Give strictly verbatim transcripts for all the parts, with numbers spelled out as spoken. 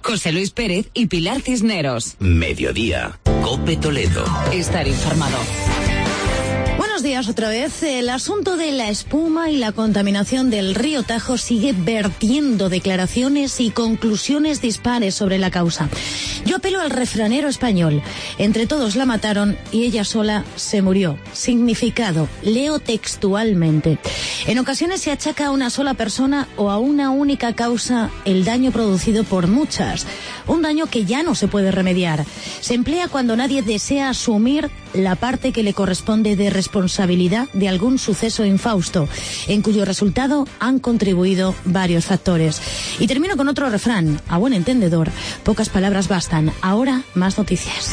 José Luis Pérez y Pilar Cisneros. Mediodía. COPE Toledo. Estar informado. Buenos días otra vez. El asunto de la espuma y la contaminación del río Tajo sigue vertiendo declaraciones y conclusiones dispares sobre la causa. Yo apelo al refranero español. Entre todos la mataron y ella sola se murió. Significado, leo textualmente. En ocasiones se achaca a una sola persona o a una única causa el daño producido por muchas. Un daño que ya no se puede remediar. Se emplea cuando nadie desea asumir la parte que le corresponde de responsabilidad de algún suceso infausto, en cuyo resultado han contribuido varios factores. Y termino con otro refrán. A buen entendedor, pocas palabras bastan. Ahora, más noticias.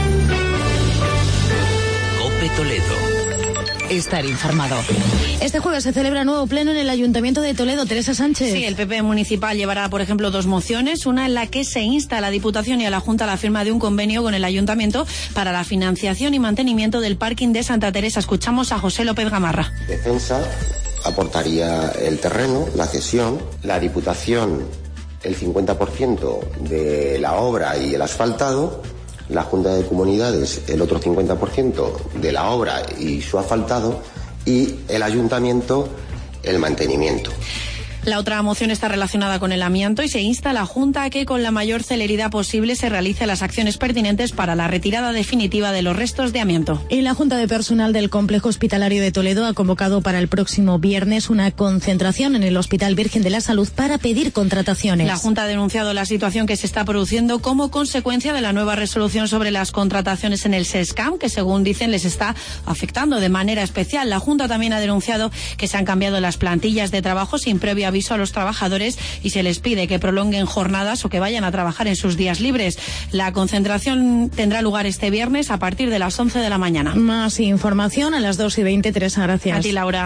COPE Toledo. Estar informado. Este jueves se celebra nuevo pleno en el Ayuntamiento de Toledo. Teresa Sánchez. Sí, el P P municipal llevará, por ejemplo, dos mociones. Una en la que se insta a la Diputación y a la Junta a la firma de un convenio con el Ayuntamiento para la financiación y mantenimiento del parking de Santa Teresa. Escuchamos a José López Gamarra. Defensa aportaría el terreno, la cesión, la Diputación el cincuenta por ciento de la obra y el asfaltado, la Junta de Comunidades el otro cincuenta por ciento de la obra y su asfaltado, y el Ayuntamiento el mantenimiento. La otra moción está relacionada con el amianto y se insta a la Junta a que con la mayor celeridad posible se realicen las acciones pertinentes para la retirada definitiva de los restos de amianto. Y la Junta de Personal del Complejo Hospitalario de Toledo ha convocado para el próximo viernes una concentración en el Hospital Virgen de la Salud para pedir contrataciones. La Junta ha denunciado la situación que se está produciendo como consecuencia de la nueva resolución sobre las contrataciones en el SESCAM, que según dicen les está afectando de manera especial. La Junta también ha denunciado que se han cambiado las plantillas de trabajo sin previa aviso a los trabajadores y se les pide que prolonguen jornadas o que vayan a trabajar en sus días libres. La concentración tendrá lugar este viernes a partir de las once de la mañana. Más información a las dos y veinte. Teresa, gracias. A ti, Laura.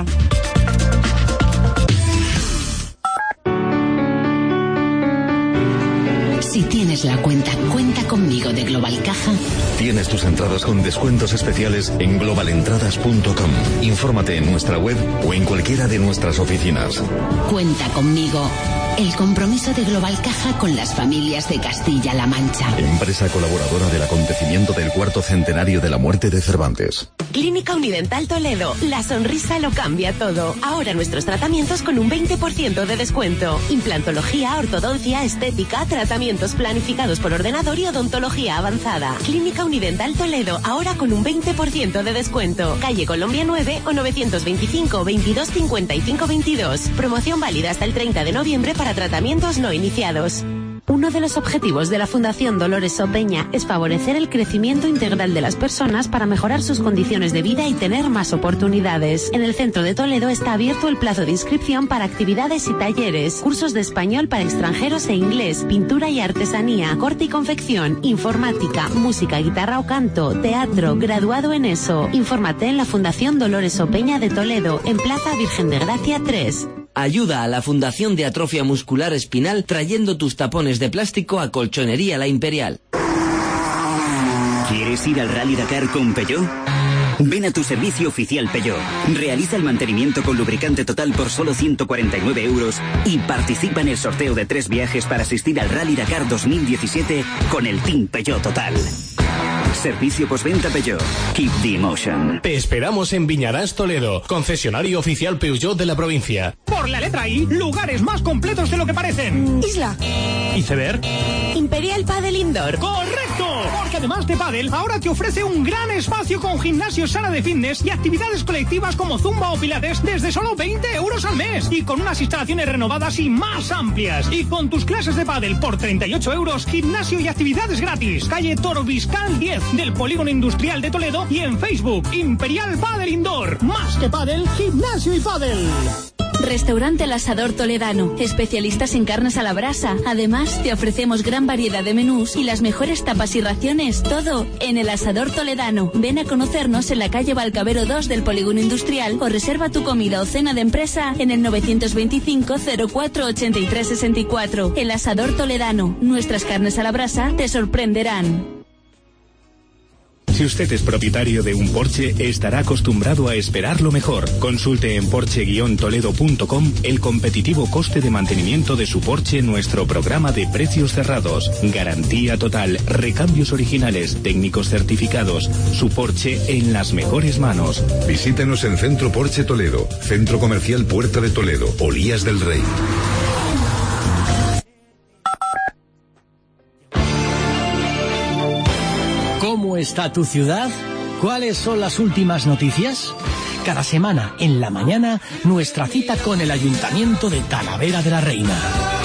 Si tienes la cuenta Cuenta Conmigo de Global Caja, tienes tus entradas con descuentos especiales en global entradas punto com. Infórmate en nuestra web o en cualquiera de nuestras oficinas. Cuenta Conmigo. El compromiso de Global Caja con las familias de Castilla-La Mancha. Empresa colaboradora del acontecimiento del cuarto centenario de la muerte de Cervantes. Clínica Unidental Toledo. La sonrisa lo cambia todo. Ahora nuestros tratamientos con un veinte por ciento de descuento. Implantología, ortodoncia, estética, tratamientos planificados por ordenador y odontología avanzada. Clínica Unidental Toledo. Ahora con un veinte por ciento de descuento. Calle Colombia nueve o novecientos veinticinco, veintidós, cincuenta y cinco, veintidós. Promoción válida hasta el treinta de noviembre para tratamientos no iniciados. Uno de los objetivos de la Fundación Dolores Opeña es favorecer el crecimiento integral de las personas para mejorar sus condiciones de vida y tener más oportunidades. En el centro de Toledo está abierto el plazo de inscripción para actividades y talleres, cursos de español para extranjeros e inglés, pintura y artesanía, corte y confección, informática, música, guitarra o canto, teatro, graduado en eso. Infórmate en la Fundación Dolores Opeña de Toledo, en Plaza Virgen de Gracia tres. Ayuda a la Fundación de Atrofia Muscular Espinal trayendo tus tapones de plástico a Colchonería La Imperial. ¿Quieres ir al Rally Dakar con Peugeot? Ven a tu servicio oficial Peugeot. Realiza el mantenimiento con lubricante total por solo ciento cuarenta y nueve euros y participa en el sorteo de tres viajes para asistir al Rally Dakar dos mil diecisiete con el Team Peugeot Total. Servicio postventa Peugeot. Keep the emotion. Te esperamos en Viñarás, Toledo, concesionario oficial Peugeot de la provincia. Por la letra I, lugares más completos de lo que parecen. Isla. ¿Iceberg? Imperial Padel Indoor. ¡Correcto! Porque además de pádel, ahora te ofrece un gran espacio con gimnasio, sala de fitness y actividades colectivas como zumba o pilates desde solo veinte euros al mes. Y con unas instalaciones renovadas y más amplias. Y con tus clases de pádel por treinta y ocho euros, gimnasio y actividades gratis. Calle Toro Biscal diez del Polígono Industrial de Toledo y en Facebook, Imperial Padel Indoor. Más que pádel, gimnasio y pádel. Restaurante El Asador Toledano, especialistas en carnes a la brasa. Además, te ofrecemos gran variedad de menús y las mejores tapas y raciones, todo en El Asador Toledano. Ven a conocernos en la calle Balcavero dos del Polígono Industrial o reserva tu comida o cena de empresa en el novecientos veinticinco, cero cuatro, ochenta y tres, sesenta y cuatro. El Asador Toledano, nuestras carnes a la brasa te sorprenderán. Si usted es propietario de un Porsche, estará acostumbrado a esperar lo mejor. Consulte en porsche guion toledo punto com el competitivo coste de mantenimiento de su Porsche en nuestro programa de precios cerrados. Garantía total, recambios originales, técnicos certificados. Su Porsche en las mejores manos. Visítenos en Centro Porsche Toledo, Centro Comercial Puerta de Toledo, Olías del Rey. ¿Cómo está tu ciudad? ¿Cuáles son las últimas noticias? Cada semana, en la mañana, nuestra cita con el Ayuntamiento de Talavera de la Reina.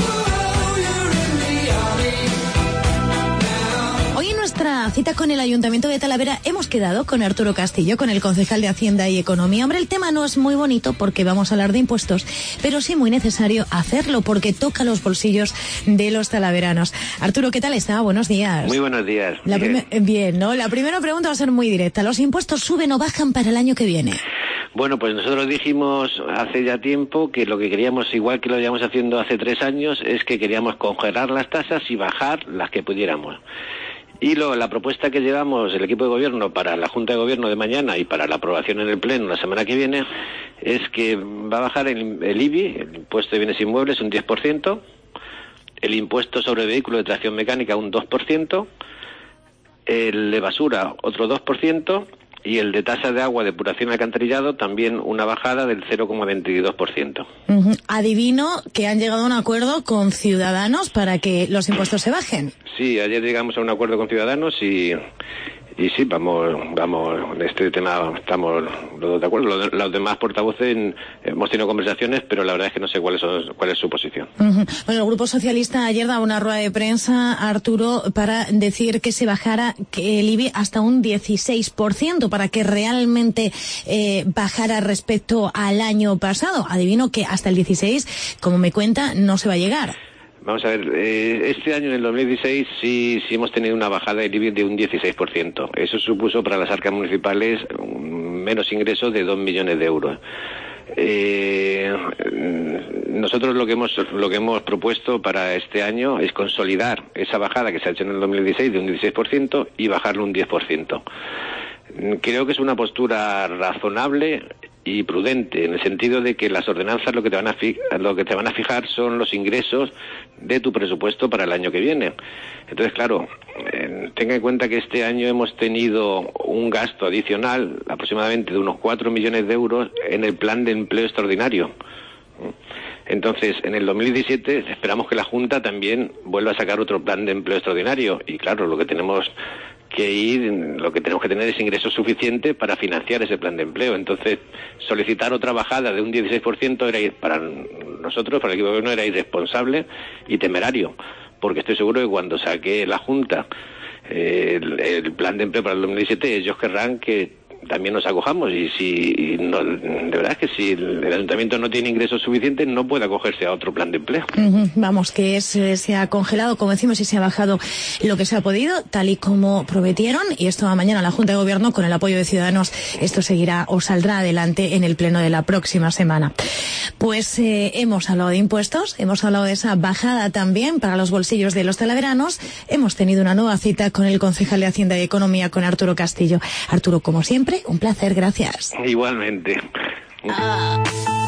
Hoy en nuestra cita con el Ayuntamiento de Talavera hemos quedado con Arturo Castillo, con el concejal de Hacienda y Economía. Hombre, el tema no es muy bonito porque vamos a hablar de impuestos, pero sí muy necesario hacerlo porque toca los bolsillos de los talaveranos. Arturo, ¿qué tal está? Buenos días. Muy buenos días. La bien. Prime- bien, ¿no? La primera pregunta va a ser muy directa. ¿Los impuestos suben o bajan para el año que viene? Bueno, pues nosotros dijimos hace ya tiempo que lo que queríamos, igual que lo llevamos haciendo hace tres años, es que queríamos congelar las tasas y bajar las que pudiéramos. Y lo, la propuesta que llevamos el equipo de gobierno para la Junta de Gobierno de mañana y para la aprobación en el Pleno la semana que viene es que va a bajar el, el I B I, el impuesto de bienes inmuebles, un diez por ciento, el impuesto sobre vehículos de tracción mecánica un dos por ciento, el de basura otro dos por ciento y el de tasa de agua, depuración y alcantarillado también una bajada del cero coma veintidós por ciento. Uh-huh. Adivino que han llegado a un acuerdo con Ciudadanos para que los impuestos se bajen. Sí, ayer llegamos a un acuerdo con Ciudadanos y, y sí, vamos, vamos, en este tema estamos los dos de acuerdo. Los, los demás portavoces hemos tenido conversaciones, pero la verdad es que no sé cuál es, cuál es su posición. Uh-huh. Bueno, el Grupo Socialista ayer daba una rueda de prensa, Arturo, para decir que se bajara que el I B I hasta un dieciséis por ciento para que realmente eh, bajara respecto al año pasado. Adivino que hasta el dieciséis, como me cuenta, no se va a llegar. Vamos a ver, eh, este año, en el dos mil dieciséis, sí, sí hemos tenido una bajada del I B I de un dieciséis por ciento. Eso supuso para las arcas municipales un menos ingresos de dos millones de euros. Eh, nosotros lo que hemos lo que hemos propuesto para este año es consolidar esa bajada que se ha hecho en el dos mil dieciséis de un dieciséis por ciento y bajarlo un diez por ciento. Creo que es una postura razonable y prudente, en el sentido de que las ordenanzas lo que te van a fi- lo que te van a fijar son los ingresos de tu presupuesto para el año que viene. Entonces, claro, eh, tenga en cuenta que este año hemos tenido un gasto adicional aproximadamente de unos cuatro millones de euros en el plan de empleo extraordinario. Entonces, en el dos mil diecisiete esperamos que la Junta también vuelva a sacar otro plan de empleo extraordinario y, claro, lo que tenemos que ir, lo que tenemos que tener es ingresos suficientes para financiar ese plan de empleo. Entonces, solicitar otra bajada de un dieciséis por ciento era ir, para nosotros, para el equipo de gobierno, era irresponsable y temerario, porque estoy seguro que cuando saque la Junta eh, el, el plan de empleo para el dos mil diecisiete, ellos querrán que también nos acojamos y si y no, de verdad es que si el, el ayuntamiento no tiene ingresos suficientes no puede acogerse a otro plan de empleo. Uh-huh. Vamos, que es, eh, se ha congelado, como decimos, y se ha bajado lo que se ha podido, tal y como prometieron, y esto va mañana a la Junta de Gobierno con el apoyo de Ciudadanos. Esto seguirá o saldrá adelante en el pleno de la próxima semana. Pues eh, hemos hablado de impuestos, hemos hablado de esa bajada también para los bolsillos de los talaveranos. Hemos tenido una nueva cita con el concejal de Hacienda y Economía, con Arturo Castillo. Arturo, como siempre, un placer, gracias. Igualmente. Ah.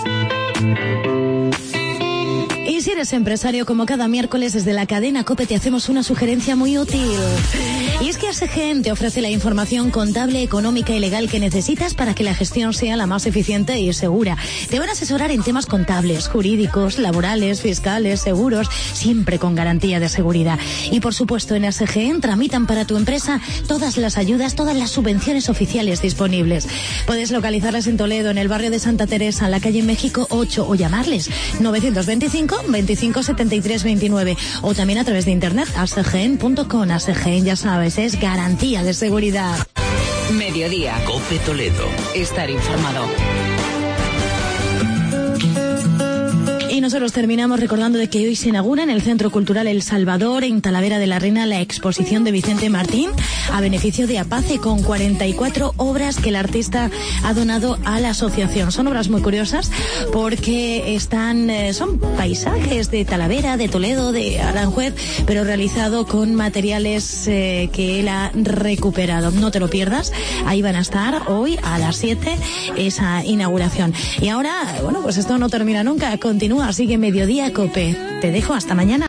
Y si eres empresario, como cada miércoles desde la cadena COPE te hacemos una sugerencia muy útil. Y es que A S G E N te ofrece la información contable, económica y legal que necesitas para que la gestión sea la más eficiente y segura. Te van a asesorar en temas contables, jurídicos, laborales, fiscales, seguros, siempre con garantía de seguridad. Y por supuesto, en A S G E N tramitan para tu empresa todas las ayudas, todas las subvenciones oficiales disponibles. Puedes localizarlas en Toledo, en el barrio de Santa Teresa, en la calle México ocho, o llamarles novecientos veinticinco, veinticinco setenta y tres veintinueve, o también a través de internet a s g e n punto com. A S G E N, ya sabes, es garantía de seguridad. Mediodía. COPE Toledo. Estar informado. Y nos nosotros terminamos recordando de que hoy se inaugura en el Centro Cultural El Salvador, en Talavera de la Reina, la exposición de Vicente Martín a beneficio de APACE, con cuarenta y cuatro obras que el artista ha donado a la asociación. Son obras muy curiosas porque están, eh, son paisajes de Talavera, de Toledo, de Aranjuez, pero realizado con materiales eh, que él ha recuperado. No te lo pierdas, ahí van a estar hoy a las siete esa inauguración. Y ahora, bueno, pues esto no termina nunca, continúa, sigue Mediodía Cope. Te dejo hasta mañana.